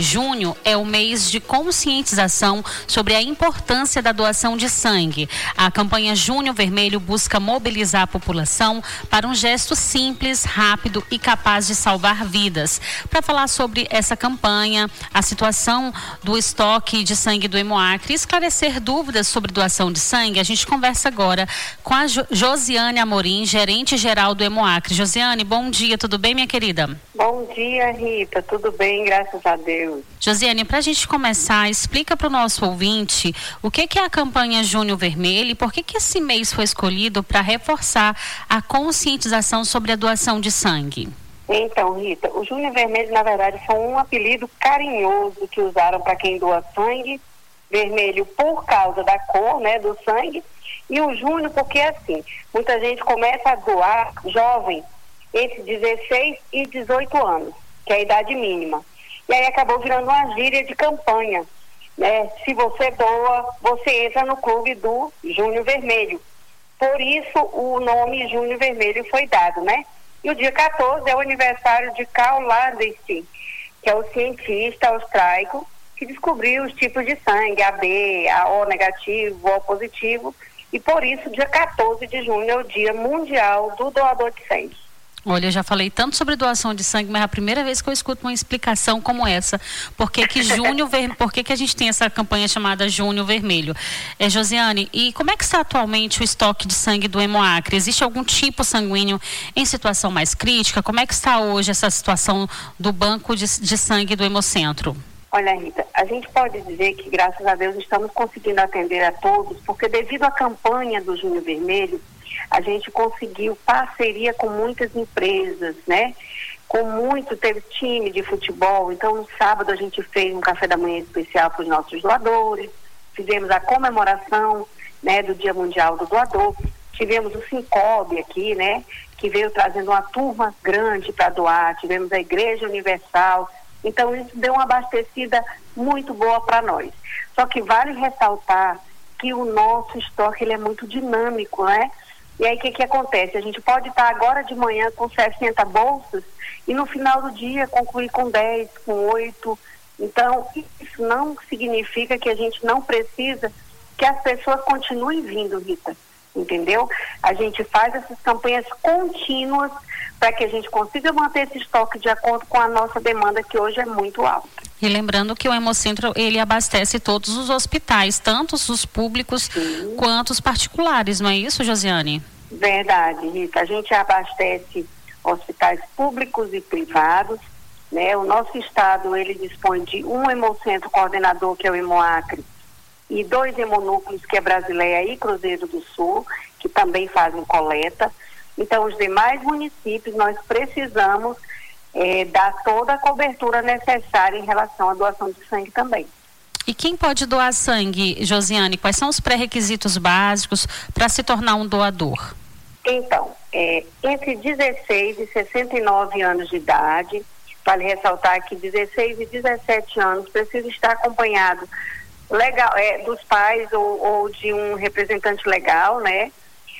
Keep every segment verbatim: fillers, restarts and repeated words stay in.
Junho é o mês de conscientização sobre a importância da doação de sangue. A campanha Junho Vermelho busca mobilizar a população para um gesto simples, rápido e capaz de salvar vidas. Para falar sobre essa campanha, a situação do estoque de sangue do Hemoacre e esclarecer dúvidas sobre doação de sangue, a gente conversa agora com a jo- Josiane Amorim, gerente geral do Hemoacre. Josiane, bom dia, tudo bem, minha querida? Bom dia, Rita, tudo bem, graças a Deus. Josiane, para a gente começar, explica para o nosso ouvinte o que, que é a campanha Junho Vermelho e por que, que esse mês foi escolhido para reforçar a conscientização sobre a doação de sangue. Então, Rita, o Junho Vermelho, na verdade, foi um apelido carinhoso que usaram para quem doa sangue, vermelho por causa da cor, né, do sangue, e o Junho porque, assim, muita gente começa a doar jovem, entre dezesseis e dezoito anos, que é a idade mínima. E aí acabou virando uma gíria de campanha, né? Se você doa, você entra no clube do Junho Vermelho. Por isso o nome Junho Vermelho foi dado, né? E o dia quatorze é o aniversário de Karl Landestein, que é o cientista austríaco que descobriu os tipos de sangue, A B, A O negativo, O positivo, e por isso dia quatorze de junho é o Dia Mundial do Doador de Sangue. Olha, eu já falei tanto sobre doação de sangue, mas é a primeira vez que eu escuto uma explicação como essa. Por que que Junho Ver... Por que que a gente tem essa campanha chamada Junho Vermelho? É, Josiane, e como é que está atualmente o estoque de sangue do Hemoacre? Existe algum tipo sanguíneo em situação mais crítica? Como é que está hoje essa situação do banco de, de sangue do Hemocentro? Olha, Rita, a gente pode dizer que, graças a Deus, estamos conseguindo atender a todos, porque devido à campanha do Junho Vermelho, a gente conseguiu parceria com muitas empresas, né? Com muito, teve time de futebol, então no sábado a gente fez um café da manhã especial para os nossos doadores, fizemos a comemoração, né, do Dia Mundial do Doador, tivemos o Sincob aqui, né, que veio trazendo uma turma grande para doar, tivemos a Igreja Universal, então isso deu uma abastecida muito boa para nós. Só que vale ressaltar que o nosso estoque ele é muito dinâmico, né? E aí o que que acontece? A gente pode estar agora de manhã com sessenta bolsas e no final do dia concluir com dez, com oito. Então, isso não significa que a gente não precisa que as pessoas continuem vindo, Rita. Entendeu? A gente faz essas campanhas contínuas para que a gente consiga manter esse estoque de acordo com a nossa demanda, que hoje é muito alta. E lembrando que o Hemocentro, ele abastece todos os hospitais, tanto os públicos Sim. quanto os particulares, não é isso, Josiane? Verdade, Rita. A gente abastece hospitais públicos e privados, né? O nosso estado, ele dispõe de um Hemocentro coordenador, que é o Hemoacre, e dois hemonúcleos, que é Brasileia e Cruzeiro do Sul, que também fazem coleta. Então, os demais municípios, nós precisamos É, dar toda a cobertura necessária em relação à doação de sangue também. E quem pode doar sangue, Josiane? Quais são os pré-requisitos básicos para se tornar um doador? Então, é, entre dezesseis e sessenta e nove anos de idade, vale ressaltar que dezesseis e dezessete anos precisa estar acompanhado legal, é, dos pais ou, ou de um representante legal, né?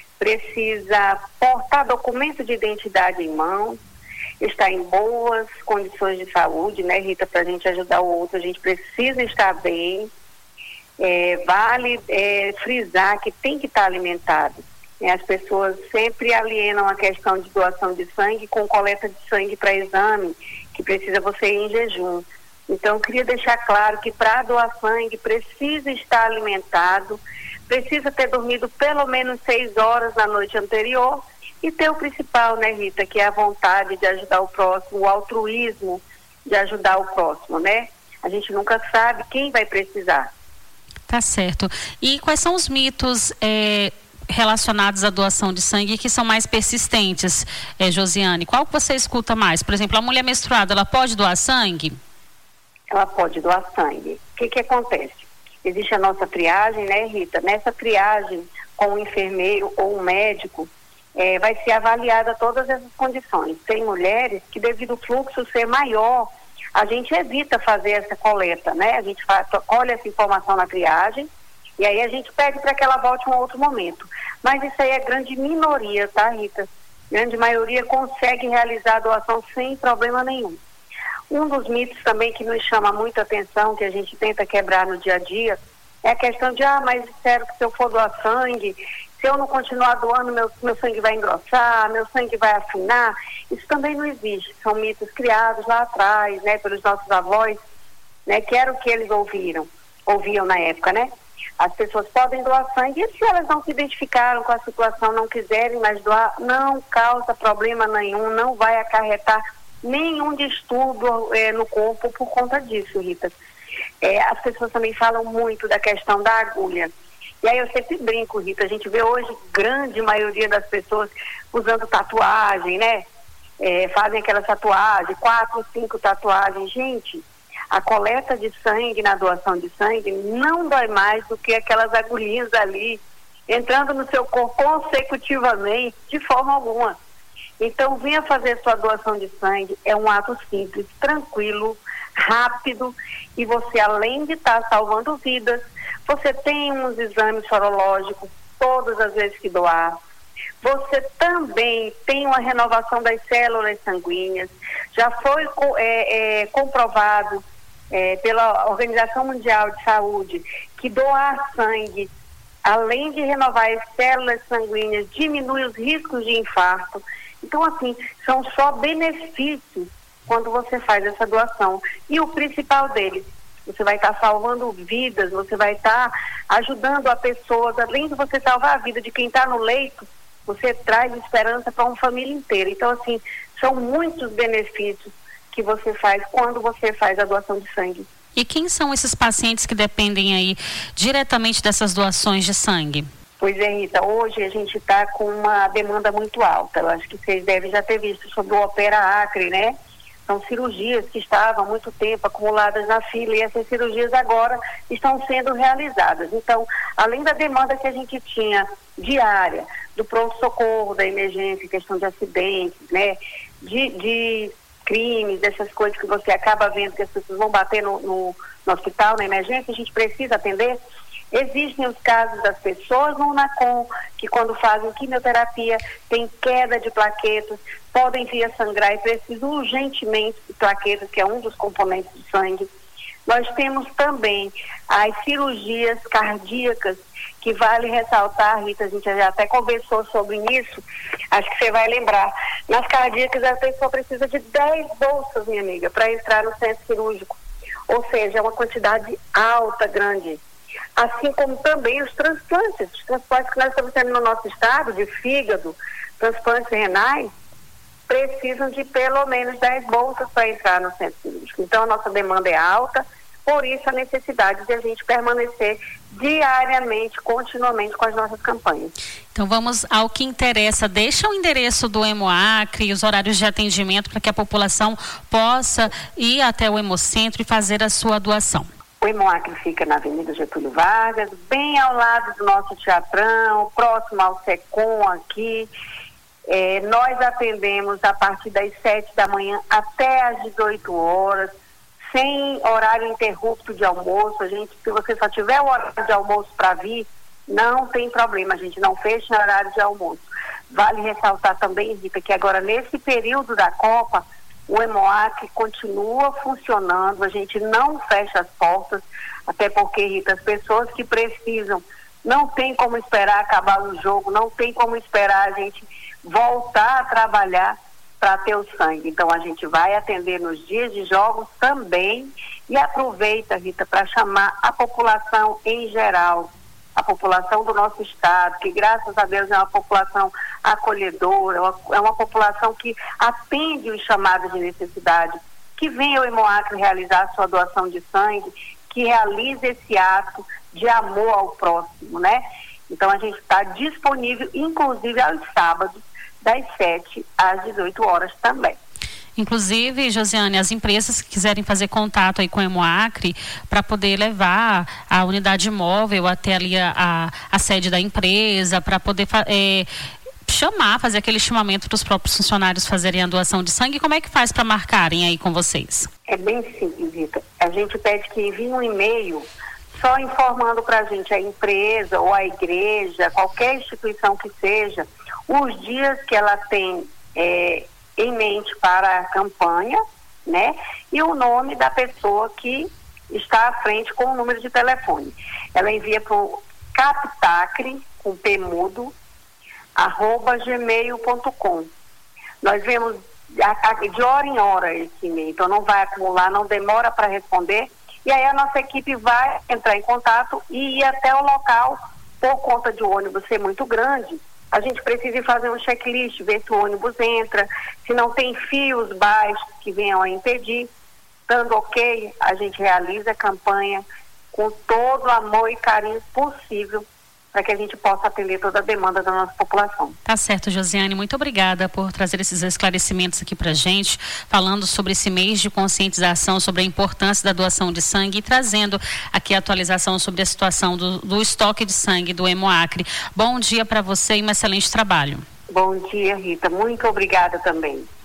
Precisa portar documento de identidade em mãos, está em boas condições de saúde, né, Rita, para a gente ajudar o outro, a gente precisa estar bem. É, vale é, frisar que tem que estar alimentado. Né? As pessoas sempre alienam a questão de doação de sangue com coleta de sangue para exame, que precisa você ir em jejum. Então, eu queria deixar claro que para doar sangue precisa estar alimentado, precisa ter dormido pelo menos seis horas na noite anterior, e ter o principal, né, Rita, que é a vontade de ajudar o próximo, o altruísmo de ajudar o próximo, né? A gente nunca sabe quem vai precisar. Tá certo. E quais são os mitos é, relacionados à doação de sangue que são mais persistentes, é, Josiane? Qual que você escuta mais? Por exemplo, a mulher menstruada, ela pode doar sangue? Ela pode doar sangue. O que que acontece? Existe a nossa triagem, né, Rita? Nessa triagem, com o enfermeiro ou o médico, É, vai ser avaliada todas essas condições. Tem mulheres que, devido ao fluxo ser maior, a gente evita fazer essa coleta, né? A gente faz, colhe essa informação na triagem e aí a gente pede para que ela volte em um outro momento. Mas isso aí é grande minoria, tá, Rita? Grande maioria consegue realizar a doação sem problema nenhum. Um dos mitos também que nos chama muita atenção, que a gente tenta quebrar no dia a dia, é a questão de, ah, mas disseram que se eu for doar sangue, se eu não continuar doando, meu, meu sangue vai engrossar, meu sangue vai afinar. Isso também não existe. São mitos criados lá atrás, né, pelos nossos avós, né, que era o que eles ouviram, ouviam na época, né? As pessoas podem doar sangue e se elas não se identificaram com a situação, não quiserem mais doar, não causa problema nenhum, não vai acarretar nenhum distúrbio é, no corpo por conta disso, Rita. É, as pessoas também falam muito da questão da agulha. E aí eu sempre brinco, Rita, a gente vê hoje grande maioria das pessoas usando tatuagem, né? É, fazem aquela tatuagem, quatro, cinco tatuagens. Gente, a coleta de sangue na doação de sangue não dói mais do que aquelas agulhinhas ali entrando no seu corpo consecutivamente, de forma alguma. Então, venha fazer sua doação de sangue, é um ato simples, tranquilo, rápido, e você, além de estar salvando vidas, você tem uns exames sorológicos todas as vezes que doar. Você também tem uma renovação das células sanguíneas. Já foi é, é, comprovado é, pela Organização Mundial de Saúde que doar sangue, além de renovar as células sanguíneas, diminui os riscos de infarto. Então, assim, são só benefícios quando você faz essa doação. E o principal deles, você vai estar salvando vidas, você vai estar ajudando a pessoas, além de você salvar a vida de quem está no leito, você traz esperança para uma família inteira. Então, assim, são muitos benefícios que você faz quando você faz a doação de sangue. E quem são esses pacientes que dependem aí diretamente dessas doações de sangue? Pois é, Rita, hoje a gente está com uma demanda muito alta. Eu acho que vocês devem já ter visto sobre o Opera Acre, né? São cirurgias que estavam há muito tempo acumuladas na fila e essas cirurgias agora estão sendo realizadas. Então, além da demanda que a gente tinha diária, do pronto-socorro, da emergência, questão de acidentes, né? De, de crimes, dessas coisas que você acaba vendo que as pessoas vão bater no, no, no hospital, na emergência, a gente precisa atender. Existem os casos das pessoas no NACOM, que quando fazem quimioterapia tem queda de plaquetas, podem vir a sangrar e precisam urgentemente de plaquetas, que é um dos componentes do sangue. Nós temos também as cirurgias cardíacas, que vale ressaltar, Rita, a gente já até conversou sobre isso, acho que você vai lembrar. Nas cardíacas a pessoa precisa de dez bolsas, minha amiga, para entrar no centro cirúrgico. Ou seja, é uma quantidade alta, grande. Assim como também os transplantes, os transplantes que nós estamos tendo no nosso estado, de fígado, transplantes renais, precisam de pelo menos dez bolsas para entrar no centro cirúrgico. Então a nossa demanda é alta, por isso a necessidade de a gente permanecer diariamente, continuamente com as nossas campanhas. Então vamos ao que interessa. Deixa o endereço do Hemoacre e os horários de atendimento para que a população possa ir até o Hemocentro e fazer a sua doação. O Hemoacre fica na Avenida Getúlio Vargas, bem ao lado do nosso teatrão, próximo ao SECOM aqui. É, nós atendemos a partir das sete da manhã até às dezoito horas, sem horário interrupto de almoço. A gente, se você só tiver o horário de almoço para vir, não tem problema, a gente não fecha no horário de almoço. Vale ressaltar também, Rita, que agora nesse período da Copa, o Hemoacre continua funcionando, a gente não fecha as portas, até porque, Rita, as pessoas que precisam, não tem como esperar acabar o jogo, não tem como esperar a gente voltar a trabalhar para ter o sangue. Então a gente vai atender nos dias de jogos também e aproveita, Rita, para chamar a população em geral, a população do nosso estado, que graças a Deus é uma população acolhedora, é uma, é uma população que atende os chamados de necessidade, que venha ao Hemoacre realizar a sua doação de sangue, que realize esse ato de amor ao próximo, né? Então a gente está disponível, inclusive aos sábados, das sete às dezoito horas também. Inclusive, Josiane, as empresas que quiserem fazer contato aí com o Hemoacre para poder levar a unidade móvel até ali a, a, a sede da empresa, para poder é, chamar, fazer aquele chamamento para os próprios funcionários fazerem a doação de sangue, como é que faz para marcarem aí com vocês? É bem simples, Rita. A gente pede que envie um e-mail só informando para a gente a empresa ou a igreja, qualquer instituição que seja, os dias que ela tem é, em mente para a campanha, né? E o nome da pessoa que está à frente com o número de telefone. Ela envia para o captacre, com P mudo, arroba gmail ponto com. Nós vemos de hora em hora esse e-mail, então não vai acumular, não demora para responder, e aí a nossa equipe vai entrar em contato e ir até o local. Por conta de o ônibus ser muito grande, a gente precisa fazer um checklist, ver se o ônibus entra, se não tem fios baixos que venham a impedir. Estando ok, a gente realiza a campanha com todo o amor e carinho possível para que a gente possa atender toda a demanda da nossa população. Tá certo, Josiane, muito obrigada por trazer esses esclarecimentos aqui pra gente, falando sobre esse mês de conscientização sobre a importância da doação de sangue e trazendo aqui a atualização sobre a situação do, do estoque de sangue do Hemoacre. Bom dia para você e um excelente trabalho. Bom dia, Rita, muito obrigada também.